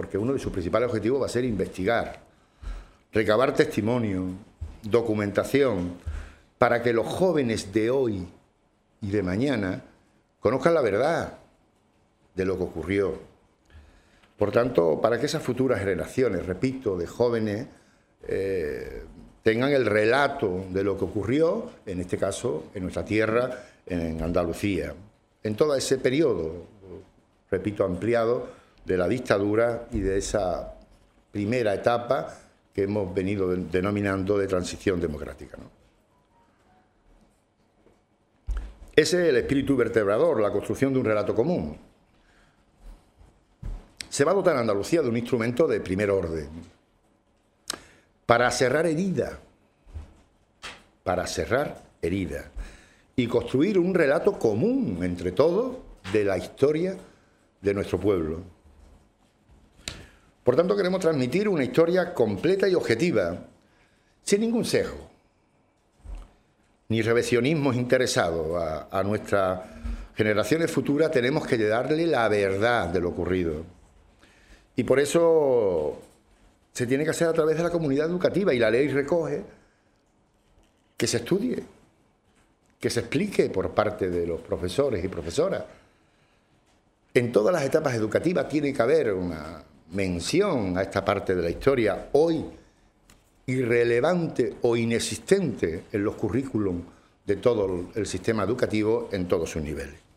porque uno de sus principales objetivos va a ser investigar, recabar testimonio, documentación, para que los jóvenes de hoy y de mañana conozcan la verdad de lo que ocurrió. Por tanto, para que esas futuras generaciones, repito, de jóvenes, tengan el relato de lo que ocurrió, en este caso, en nuestra tierra, en Andalucía, en todo ese periodo, repito, ampliado, de la dictadura y de esa primera etapa que hemos venido denominando de transición democrática, ¿no? Ese es el espíritu vertebrador, la construcción de un relato común. Se va a dotar a Andalucía de un instrumento de primer orden para cerrar heridas, y construir un relato común entre todos de la historia de nuestro pueblo. Por tanto, queremos transmitir una historia completa y objetiva, sin ningún sesgo, ni revisionismos interesados. A nuestras generaciones futuras tenemos que darle la verdad de lo ocurrido. Y por eso se tiene que hacer a través de la comunidad educativa, y la ley recoge que se estudie, que se explique por parte de los profesores y profesoras. En todas las etapas educativas tiene que haber una mención a esta parte de la historia, hoy irrelevante o inexistente en los currículums de todo el sistema educativo en todos sus niveles.